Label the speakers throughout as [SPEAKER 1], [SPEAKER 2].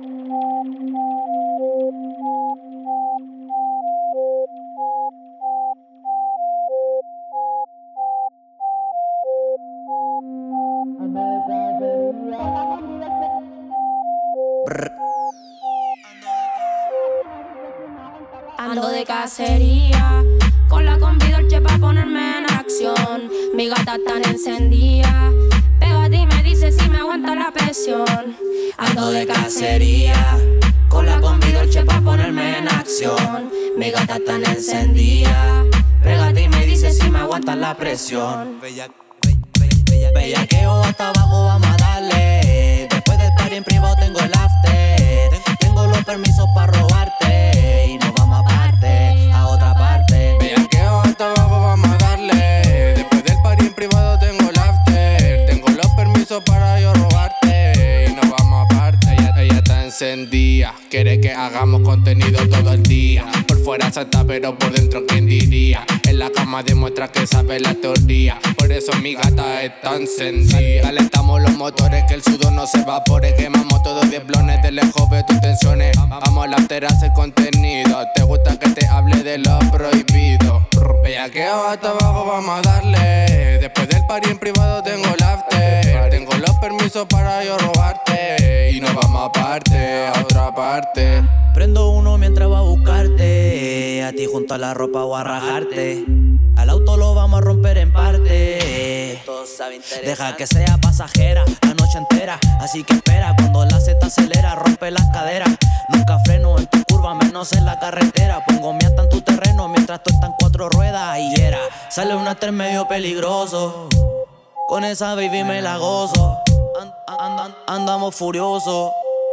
[SPEAKER 1] Ando de cacería, con la combi Dolce pa' ponerme en acción. Mi gata tan encendida, pégate y me dice si me aguanta la presión. Ando de cacería, con la combi Dolce pa' ponerme en acción. Mi gata tan encendida, pégate y me dice si me aguanta la presión.
[SPEAKER 2] Bellaqueo hasta abajo, vamos a darle. Después de estar en privado tengo el after. Tengo los permisos para robarte y nos vamos aparte, a otra parte.
[SPEAKER 3] Bellaqueo hasta abajo, vamos a darle. Después del party en privado tengo el after. Tengo los permisos para yo robarte y nos vamos aparte. Ella está encendida, quiere que hagamos contenido todo el día. Por fuera santa pero por dentro quién diría. En la cama demuestra que sabe la teoría. Por eso mi gata está encendida. Calentamos los motores que el sudor no se evapore. Quemamos todos 10 blones, de lejos ve tus tensiones. Vamos a la after a hacer contenido. Te gusta que te hable de lo prohibido. Bellaqueo hasta abajo, vamos a darle. Después del party en privado tengo el after. Tengo los permisos para yo robarte y nos vamos aparte, a otra parte.
[SPEAKER 2] Prendo uno mientras va a buscarte. A ti junto a la ropa voy a rajarte. Al auto lo vamos a romper en parte. Deja que sea pasajera la noche entera. Así que espera, cuando la Z acelera, rompe las caderas. Nunca freno en tu curva, menos en la carretera. Pongo mi ata en tu terreno mientras tú estás en 4 ruedas. Y era, sale un after medio peligroso. Con esa baby me la gozo. Andamos furiosos.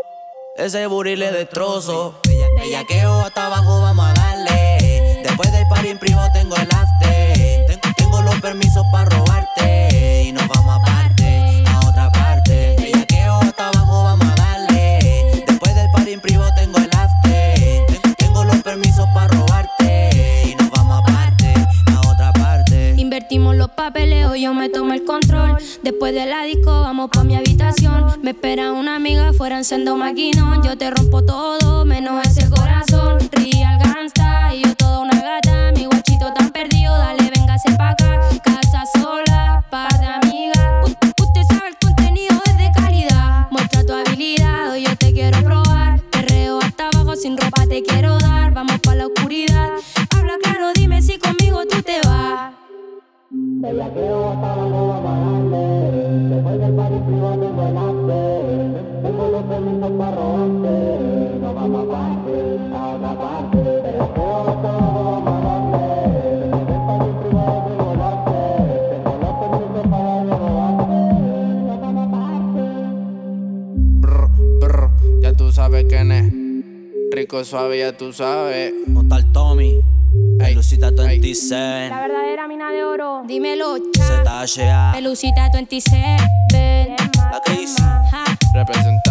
[SPEAKER 2] Ese booty le destrozo. Bellaqueo hasta abajo, vamos a darle. Después del party en privado tengo el after. Tengo los permisos para robarte y nos vamos aparte, a otra parte. Bellaqueo hasta abajo, vamos a darle. Después del party en privado tengo el after. Tengo los permisos para robarte y nos vamos aparte, a otra parte.
[SPEAKER 1] Invertimos los papeleos, yo me tomo el control. Después de la disco vamos pa' mi habitación. Me espera una amiga afuera en sendo maquinón. Yo te rompo todo, menos ese corazón. Real gangsta y yo toda una gata. Mi guachito tan perdido, dale, véngase pa' acá. Casa sola, par de amigas. Usted sabe el contenido es de calidad. Muestra tu habilidad, hoy yo te quiero probar. Perreo hasta abajo, sin ropa te quiero dar. Vamos pa' la oscuridad, habla claro, dime si conmigo tú te vas.
[SPEAKER 2] Bellaqueo hasta abajo, vamos a darle. Después del party privado tengo el after. Tengo los permisos para robarte. Nos vamos aparte, a otra parte. Bellaqueo hasta abajo, vamos a darle. Después del party privado tengo el after. Tengo los permisos para robarte. Nos vamos aparte.
[SPEAKER 3] Brr, ya tú sabes quién es. Rico, suave, ya tú sabes.
[SPEAKER 2] Monta el Tommy. Pelucita 27.
[SPEAKER 1] La verdadera mina de oro. Dímelo, cha.
[SPEAKER 2] ZHA.
[SPEAKER 1] Pelucita 27.
[SPEAKER 2] La crisis.
[SPEAKER 3] Representa